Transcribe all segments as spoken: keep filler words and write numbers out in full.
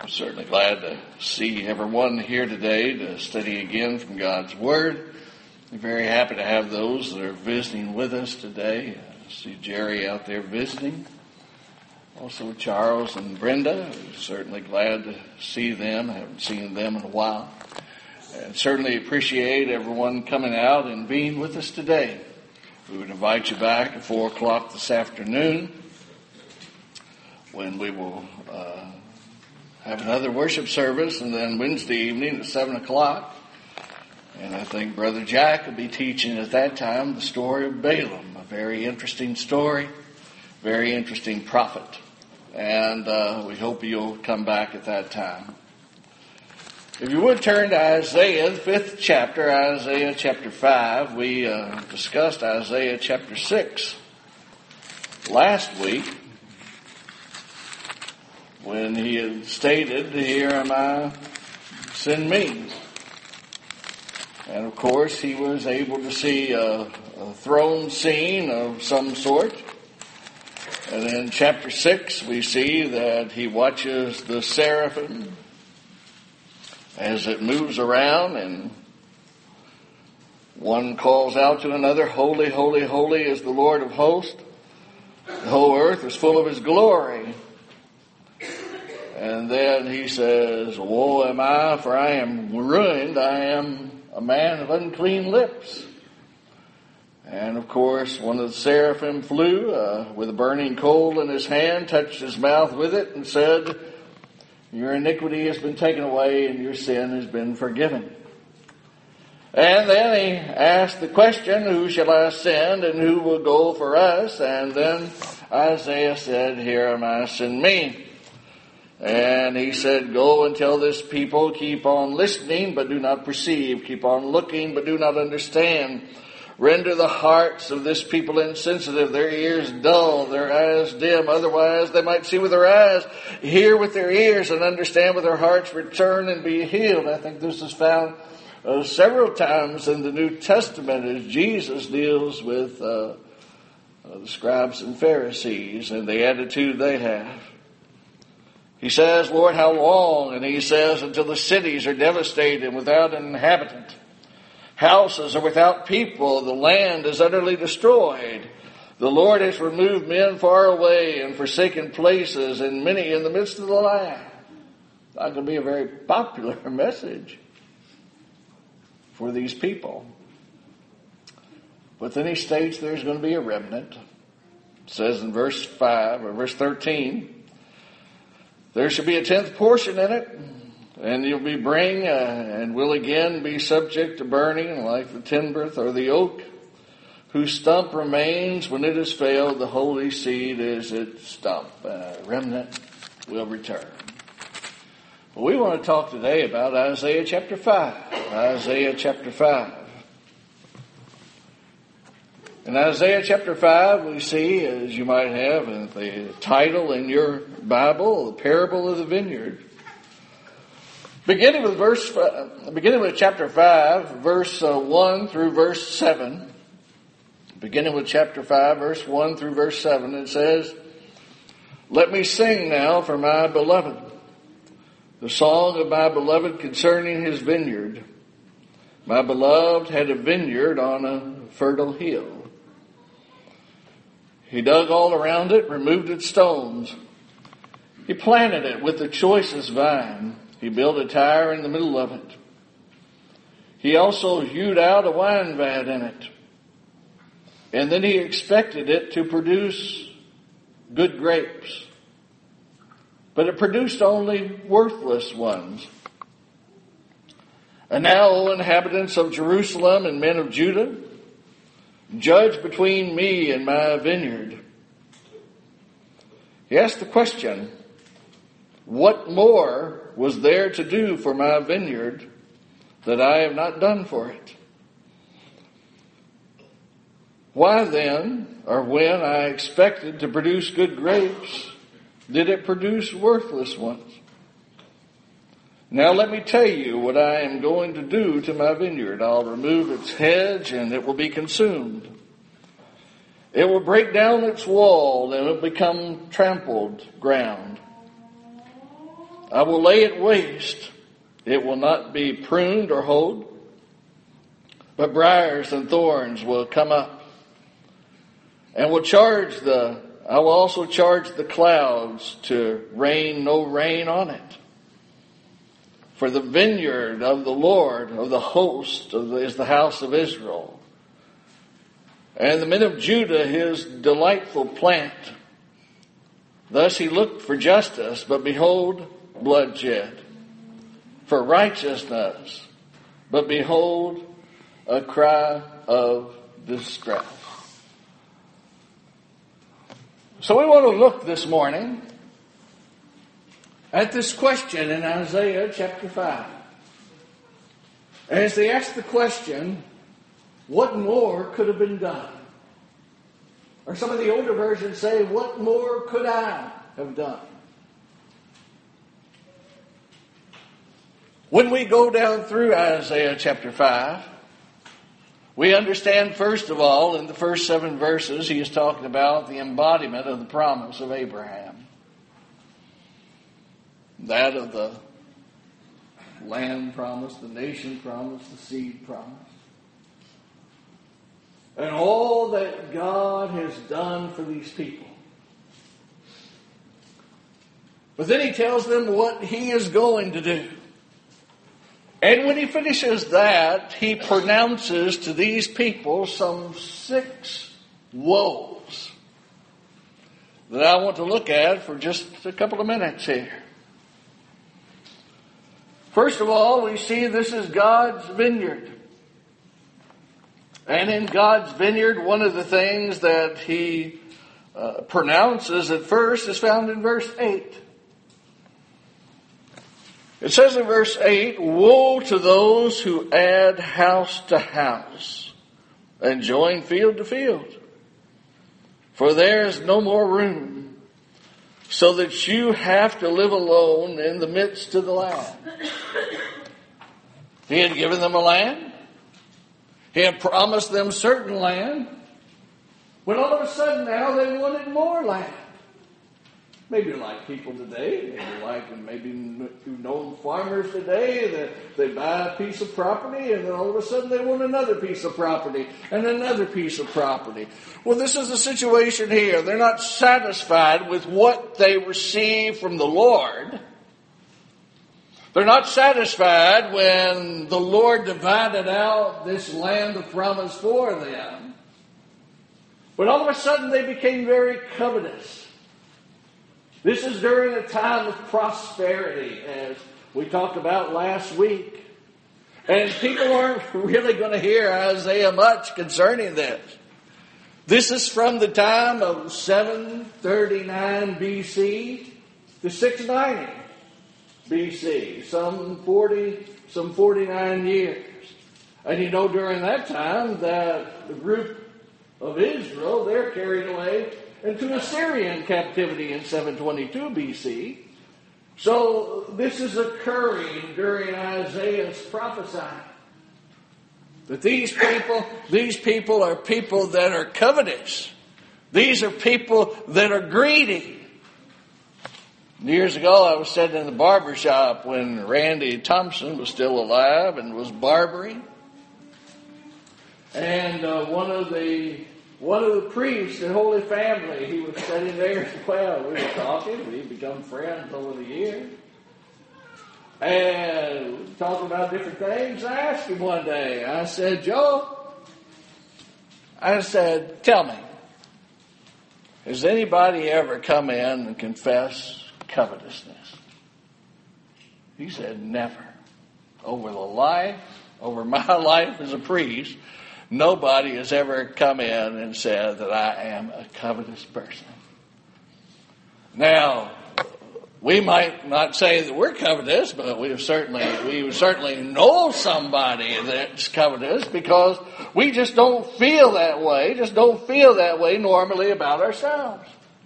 Certainly glad to see everyone here today to study again from God's Word. I'm very happy to have those that are visiting with us today. I see Jerry out there visiting. Also Charles and Brenda. Certainly glad to see them. I haven't seen them in a while. And certainly appreciate everyone coming out and being with us today. We would invite you back at four o'clock this afternoon when we will uh, have another worship service, and then Wednesday evening at seven o'clock. And I think Brother Jack will be teaching at that time the story of Balaam, a very interesting story, very interesting prophet. And uh, we hope you'll come back at that time. If you would turn to Isaiah, the fifth chapter, Isaiah chapter five. We uh, discussed Isaiah chapter six last week, when he had stated, "Here am I, send me." And of course, he was able to see a, a throne scene of some sort. And in chapter six, we see that he watches the seraphim as it moves around, and one calls out to another, "Holy, holy, holy is the Lord of hosts. The whole earth is full of his glory." And then he says, "Woe am I, for I am ruined. I am a man of unclean lips." And of course, one of the seraphim flew uh, with a burning coal in his hand, touched his mouth with it, and said, "Your iniquity has been taken away, and your sin has been forgiven." And then he asked the question, "Who shall I send, and who will go for us?" And then Isaiah said, "Here am I, send me." And he said, "Go and tell this people, keep on listening, but do not perceive. Keep on looking, but do not understand. Render the hearts of this people insensitive, their ears dull, their eyes dim. Otherwise they might see with their eyes, hear with their ears, and understand with their hearts, return and be healed." I think this is found uh, several times in the New Testament as Jesus deals with uh, uh, the scribes and Pharisees and the attitude they have. He says, "Lord, how long?" And he says, "Until the cities are devastated and without an inhabitant. Houses are without people. The land is utterly destroyed. The Lord has removed men far away and forsaken places, and many in the midst of the land." That could be a very popular message for these people. But then he states there's going to be a remnant. It says in verse five or verse thirteen, "There shall be a tenth portion in it, and you'll be bring, uh, and will again be subject to burning, like the timbereth or the oak, whose stump remains when it has failed. The holy seed is its stump." Uh, remnant will return. Well, we want to talk today about Isaiah chapter five. Isaiah chapter five. In Isaiah chapter five, we see, as you might have in the title in your Bible, the parable of the vineyard. Beginning with verse, beginning with chapter five, verse one through verse seven. Beginning with chapter five, verse one through verse seven, it says, "Let me sing now for my beloved, the song of my beloved concerning his vineyard. My beloved had a vineyard on a fertile hill. He dug all around it, removed its stones. He planted it with the choicest vine. He built a tower in the middle of it. He also hewed out a wine vat in it. And then he expected it to produce good grapes. But it produced only worthless ones. And now, O inhabitants of Jerusalem and men of Judah, judge between me and my vineyard." He asked the question, "What more was there to do for my vineyard that I have not done for it? Why then, or when I expected to produce good grapes, did it produce worthless ones? Now let me tell you what I am going to do to my vineyard. I'll remove its hedge, and it will be consumed. It will break down its wall, and it will become trampled ground. I will lay it waste. It will not be pruned or hoed, but briars and thorns will come up. And will charge the, I will also charge the clouds to rain no rain on it. For the vineyard of the Lord of the host is the house of Israel. And the men of Judah his delightful plant. Thus he looked for justice, but behold, bloodshed. For righteousness, but behold, a cry of distress. So we want to look this morning at this question in Isaiah chapter five. And as they ask the question, what more could have been done? Or some of the older versions say, what more could I have done? When we go down through Isaiah chapter five, we understand first of all, in the first seven verses, he is talking about the embodiment of the promise of Abraham. That of the land promise, the nation promise, the seed promise. And all that God has done for these people. But then he tells them what he is going to do. And when he finishes that, he pronounces to these people some six woes that I want to look at for just a couple of minutes here. First of all, we see this is God's vineyard. And in God's vineyard, one of the things that he uh, pronounces at first is found in verse eight. It says in verse eight, woe to those who add house to house and join field to field, for there is no more room, so that you have to live alone in the midst of the land. He had given them a land. He had promised them certain land. When all of a sudden now they wanted more land. Maybe like people today, maybe like maybe you know farmers today that they buy a piece of property and then all of a sudden they want another piece of property and another piece of property. Well, this is the situation here. They're not satisfied with what they receive from the Lord. They're not satisfied when the Lord divided out this land of promise for them. But all of a sudden they became very covetous. This is during a time of prosperity, as we talked about last week. And people aren't really going to hear Isaiah much concerning this. This is from the time of seven thirty-nine B C to six ninety B C, some forty, some forty-nine years. And you know during that time that the group of Israel, they're carried away into Assyrian captivity in seven twenty-two B C. So this is occurring during Isaiah's prophesying. That these people, these people are people that are covetous. These are people that are greedy. Years ago I was sitting in the barber shop when Randy Thompson was still alive and was barbering. And uh, one of the One of the priests in Holy Family, he was sitting there as well. We were talking. We've become friends over the years. And we were talking about different things. I asked him one day, I said, Joe, I said, tell me, has anybody ever come in and confessed covetousness? He said, never. Over the life, over my life as a priest, nobody has ever come in and said that I am a covetous person. Now, we might not say that we're covetous, but we certainly we certainly know somebody that's covetous because we just don't feel that way, just don't feel that way normally about ourselves.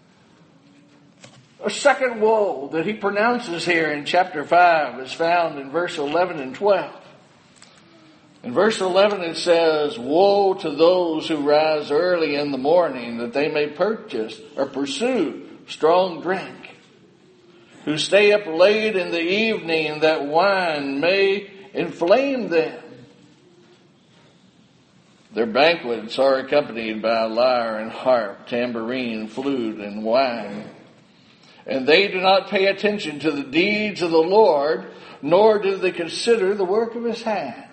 A second woe that he pronounces here in chapter five is found in verse eleven and twelve. In verse eleven it says, woe to those who rise early in the morning that they may purchase or pursue strong drink who stay up late in the evening, that wine may inflame them. Their banquets are accompanied by lyre and harp, tambourine, flute, and wine. And they do not pay attention to the deeds of the Lord, nor do they consider the work of his hands.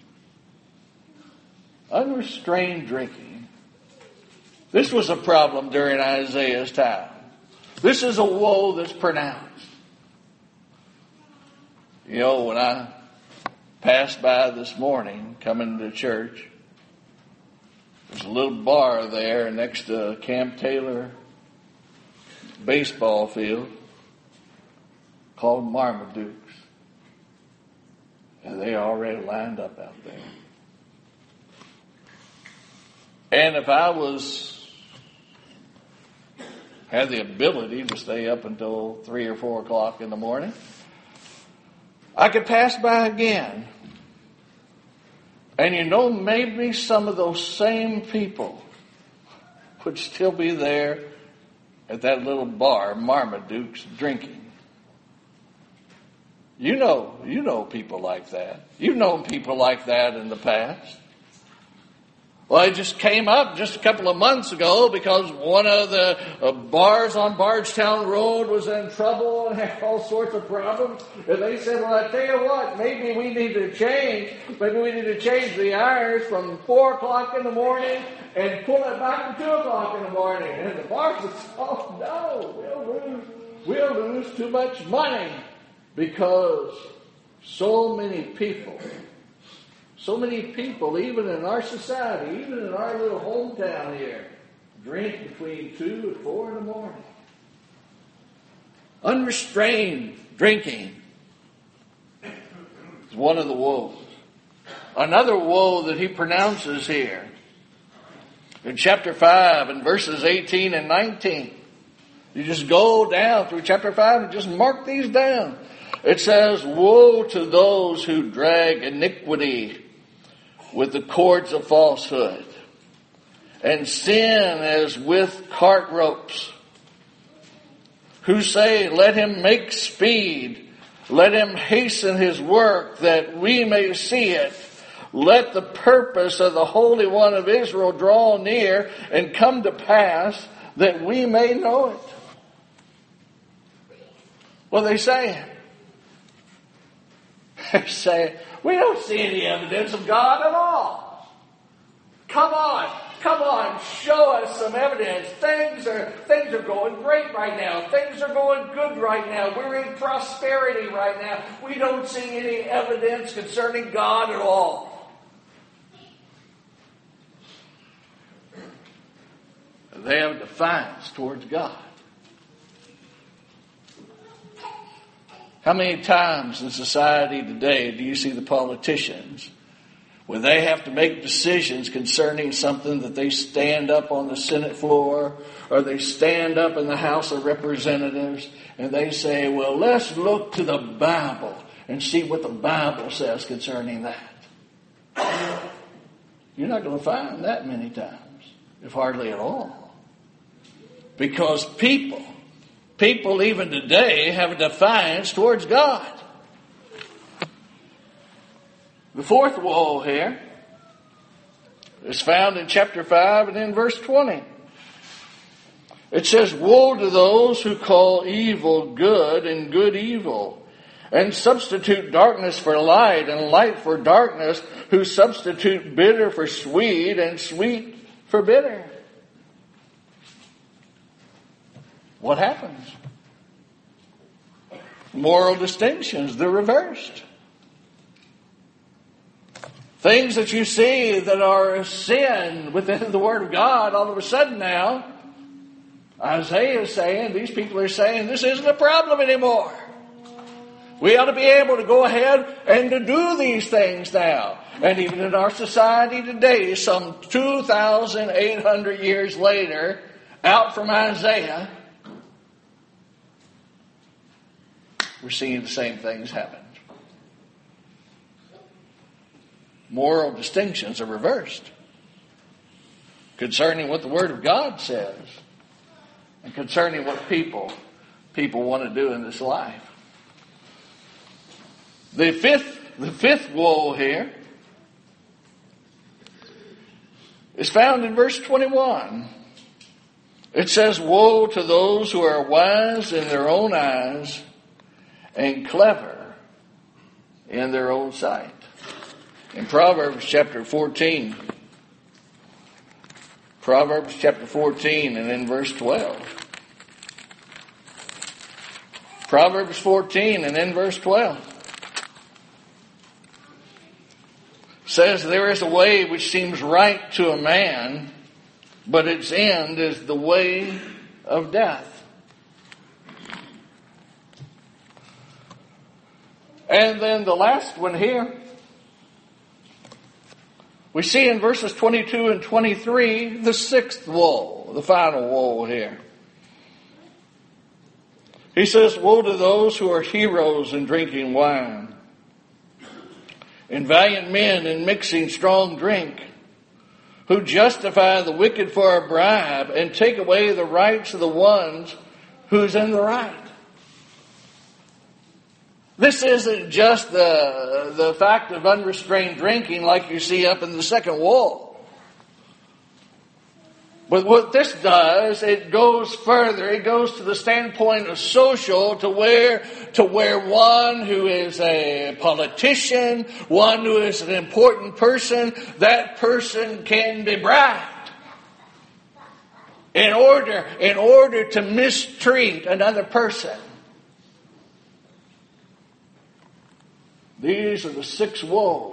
Unrestrained drinking. This was a problem during Isaiah's time. This is a woe that's pronounced. You know, when I passed by this morning coming to church, there's a little bar there next to Camp Taylor baseball field called Marmaduke's. And they already lined up out there. And if I was, had the ability to stay up until three or four o'clock in the morning, I could pass by again. And you know, maybe some of those same people would still be there at that little bar, Marmaduke's, drinking. You know, you know people like that. You've known people like that in the past. Well, it just came up just a couple of months ago because one of the uh, bars on Bardstown Road was in trouble and had all sorts of problems. And they said, well, I tell you what, maybe we need to change. Maybe we need to change the hours from four o'clock in the morning and pull it back to two o'clock in the morning. And the bar said, oh, no, we'll lose, we'll lose too much money because so many people... So many people, even in our society, even in our little hometown here, drink between two and four in the morning. Unrestrained drinking is one of the woes. Another woe that he pronounces here in chapter five and verses eighteen and nineteen. You just go down through chapter five and just mark these down. It says, woe to those who drag iniquity with the cords of falsehood, and sin as with cart ropes, who say, let him make speed, let him hasten his work, that we may see it. Let the purpose of the Holy One of Israel draw near and come to pass, that we may know it. What are they saying? They're saying, we don't see any evidence of God at all. Come on, come on, show us some evidence. Things are things are going great right now. Things are going good right now. We're in prosperity right now. We don't see any evidence concerning God at all. They have defiance towards God. How many times in society today do you see the politicians when they have to make decisions concerning something that they stand up on the Senate floor or they stand up in the House of Representatives and they say, well, let's look to the Bible and see what the Bible says concerning that. You're not going to find that many times, if hardly at all. Because people... People even today have a defiance towards God. The fourth woe here is found in chapter five and in verse twenty. It says, woe to those who call evil good and good evil, and substitute darkness for light and light for darkness, who substitute bitter for sweet and sweet for bitter. What happens? Moral distinctions, they're reversed. Things that you see that are sin within the Word of God, all of a sudden now, Isaiah is saying, these people are saying, this isn't a problem anymore. We ought to be able to go ahead and to do these things now. And even in our society today, some two thousand eight hundred years later, out from Isaiah, we're seeing the same things happen. Moral distinctions are reversed concerning what the Word of God says and concerning what people people want to do in this life. The fifth, the fifth woe here is found in verse twenty-one. It says, "Woe to those who are wise in their own eyes and clever in their own sight." In Proverbs chapter fourteen, Proverbs chapter fourteen and in verse twelve. Proverbs fourteen and in verse twelve. Says, "There is a way which seems right to a man, but its end is the way of death." And then the last one here, we see in verses twenty-two and twenty-three, the sixth woe, the final woe here. He says, "Woe to those who are heroes in drinking wine, and valiant men in mixing strong drink, who justify the wicked for a bribe and take away the rights of the ones who's in the right." This isn't just the, the fact of unrestrained drinking like you see up in the second woe. But what this does, it goes further. It goes to the standpoint of social, to where, to where one who is a politician, one who is an important person, that person can be bribed in order, in order to mistreat another person. These are the six woes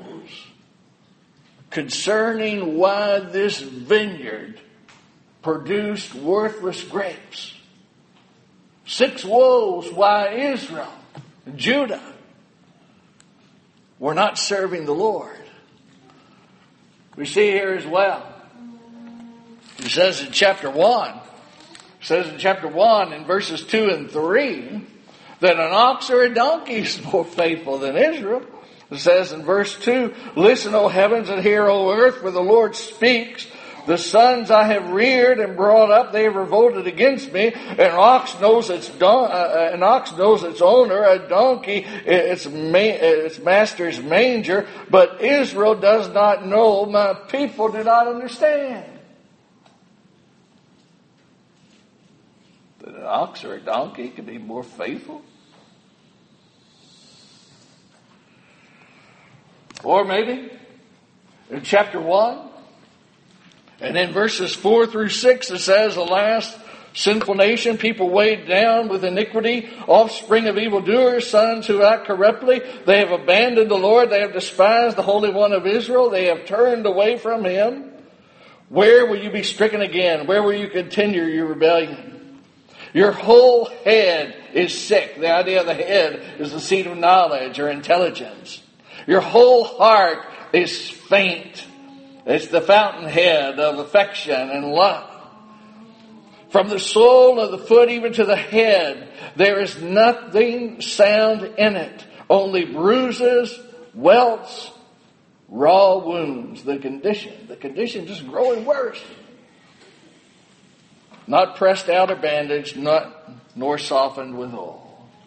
concerning why this vineyard produced worthless grapes. Six woes why Israel, Judah, were not serving the Lord. We see here as well. It says in chapter one, it says in chapter one in verses two and three, that an ox or a donkey is more faithful than Israel. It says in verse two, "Listen, O heavens, and hear, O earth, for the Lord speaks. The sons I have reared and brought up, they have revolted against me. An ox knows its don- uh, an ox knows its owner, a donkey its ma- its master's manger. But Israel does not know. My people do not understand." That an ox or a donkey can be more faithful? Or maybe in chapter one, and in verses four through six, it says, "Alas, sinful nation, people weighed down with iniquity, offspring of evildoers, sons who act corruptly. They have abandoned the Lord. They have despised the Holy One of Israel. They have turned away from Him. Where will you be stricken again? Where will you continue your rebellion? Your whole head is sick." The idea of the head is the seat of knowledge or intelligence. "Your whole heart is faint. It's the fountainhead of affection and love. From the sole of the foot even to the head, there is nothing sound in it. Only bruises, welts, raw wounds." The condition, the condition just growing worse. "Not pressed out or bandaged, not nor softened with oil."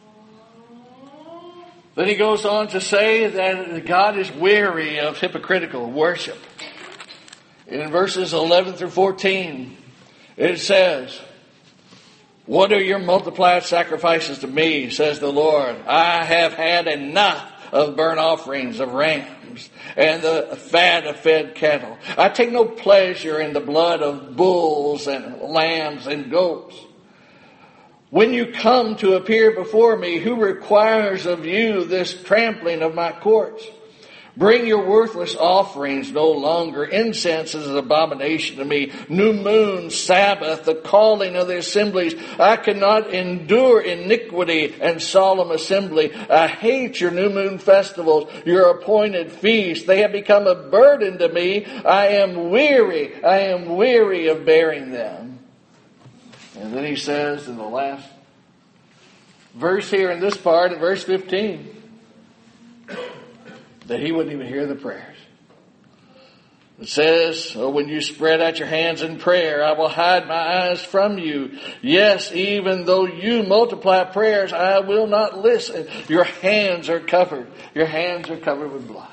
Then he goes on to say that God is weary of hypocritical worship. In verses eleven through fourteen, it says, "What are your multiplied sacrifices to me, says the Lord? I have had enough of burnt offerings of rams and the fat of fed cattle. I take no pleasure in the blood of bulls and lambs and goats. When you come to appear before me, who requires of you this trampling of my courts? Bring your worthless offerings no longer. Incense is an abomination to me. New moon, Sabbath, the calling of the assemblies. I cannot endure iniquity and solemn assembly. I hate your new moon festivals, your appointed feasts. They have become a burden to me. I am weary. I am weary of bearing them." And then he says in the last verse here in this part, in verse fifteen, that he wouldn't even hear the prayers. It says, oh, when you spread out your hands in prayer, I will hide my eyes from you. Yes, even though you multiply prayers, I will not listen. Your hands are covered. Your hands are covered with blood.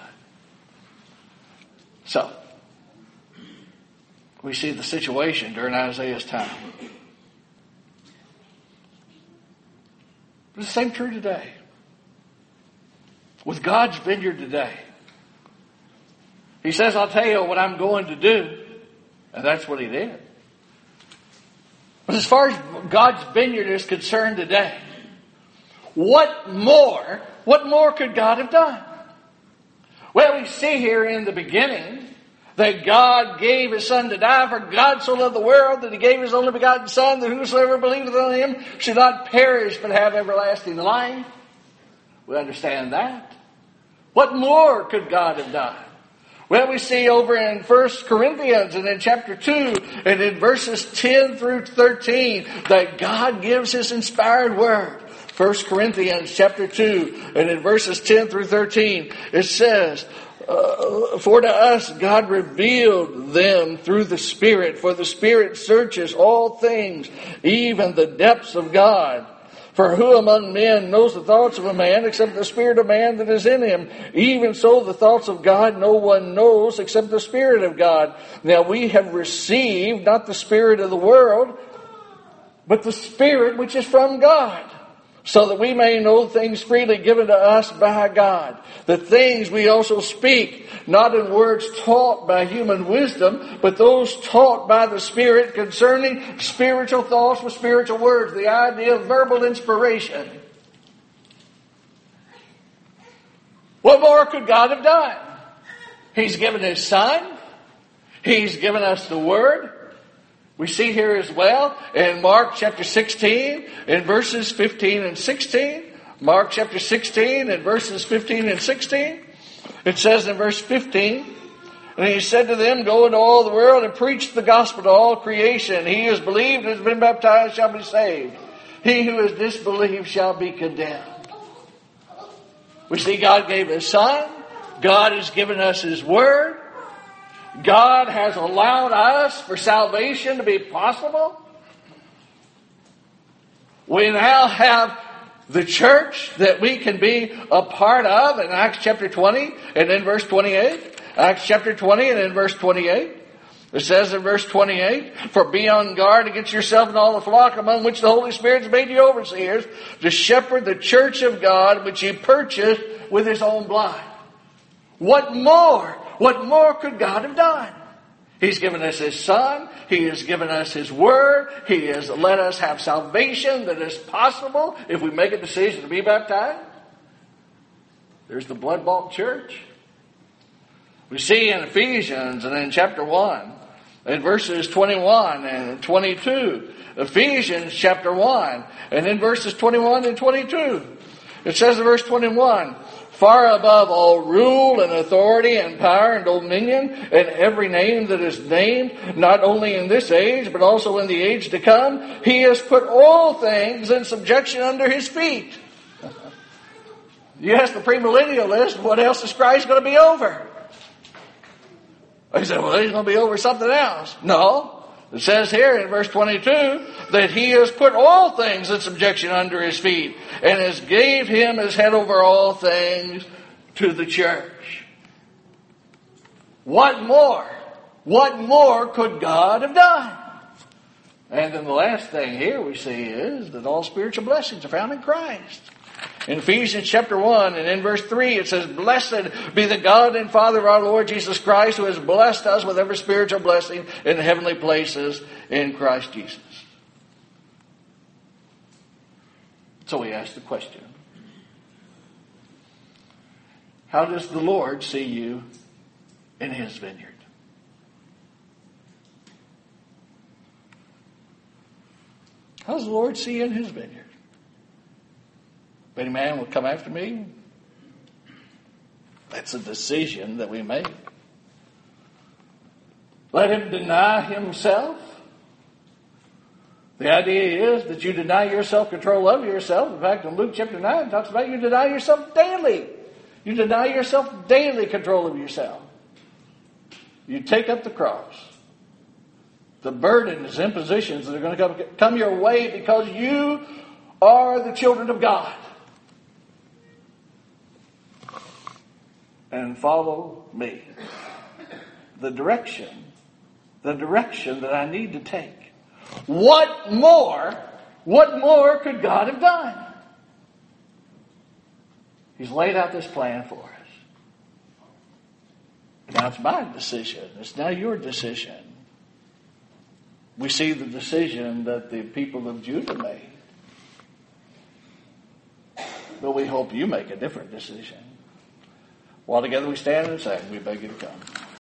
So, we see the situation during Isaiah's time. It's the same true today. With God's vineyard today. He says, I'll tell you what I'm going to do. And that's what he did. But as far as God's vineyard is concerned today, what more, what more could God have done? Well, we see here in the beginning that God gave his Son to die, for God so loved the world that he gave his only begotten Son, that whosoever believeth on him should not perish but have everlasting life. We understand that. What more could God have done? Well, we see over in First Corinthians and in chapter two and in verses ten through thirteen that God gives his inspired word. First Corinthians chapter two and in verses ten through thirteen, it says, uh, for to us God revealed them through the Spirit, for the Spirit searches all things, even the depths of God. For who among men knows the thoughts of a man except the spirit of man that is in him? Even so the thoughts of God no one knows except the Spirit of God. Now we have received not the spirit of the world, but the Spirit which is from God, so that we may know things freely given to us by God. The things we also speak, not in words taught by human wisdom, but those taught by the Spirit concerning spiritual thoughts with spiritual words. The idea of verbal inspiration. What more could God have done? He's given his Son. He's given us the Word. We see here as well in Mark chapter sixteen, in verses fifteen and sixteen. Mark chapter sixteen, in verses fifteen and sixteen. It says in verse fifteen, and he said to them, go into all the world and preach the gospel to all creation. He who has believed and has been baptized shall be saved. He who has disbelieved shall be condemned. We see God gave his Son. God has given us his Word. God has allowed us for salvation to be possible. We now have the church that we can be a part of in Acts chapter twenty and in verse twenty-eight. Acts chapter twenty and in verse twenty-eight. It says in verse twenty-eight, for be on guard against yourself and all the flock among which the Holy Spirit has made you overseers, to shepherd the church of God which he purchased with his own blood. What more? What more could God have done? He's given us his Son. He has given us his Word. He has let us have salvation that is possible if we make a decision to be baptized. There's the blood-bought church. We see in Ephesians and in chapter one, in verses twenty-one and twenty-two. Ephesians chapter one and in verses twenty-one and twenty-two. It says in verse twenty-one, far above all rule and authority and power and dominion and every name that is named, not only in this age, but also in the age to come, he has put all things in subjection under his feet. You ask the premillennialist, what else is Christ going to be over? He said, well, he's going to be over something else. No. It says here in verse twenty-two that he has put all things in subjection under his feet and has gave him as head over all things to the church. What more? What more could God have done? And then the last thing here we see is that all spiritual blessings are found in Christ. In Ephesians chapter one and in verse three it says, blessed be the God and Father of our Lord Jesus Christ, who has blessed us with every spiritual blessing in the heavenly places in Christ Jesus. So we ask the question, how does the Lord see you in his vineyard? How does the Lord see you in his vineyard? If any man will come after me, that's a decision that we make. Let him deny himself. The idea is that you deny your self-control of yourself. In fact, in Luke chapter nine, it talks about you deny yourself daily. You deny yourself daily control of yourself. You take up the cross. The burdens, impositions that are going to come, come your way because you are the children of God. And follow me. The direction, the direction that I need to take. What more, what more could God have done? He's laid out this plan for us. Now it's my decision. It's now your decision. We see the decision that the people of Judah made. But we hope you make a different decision. While together we stand and sing, we beg you to come.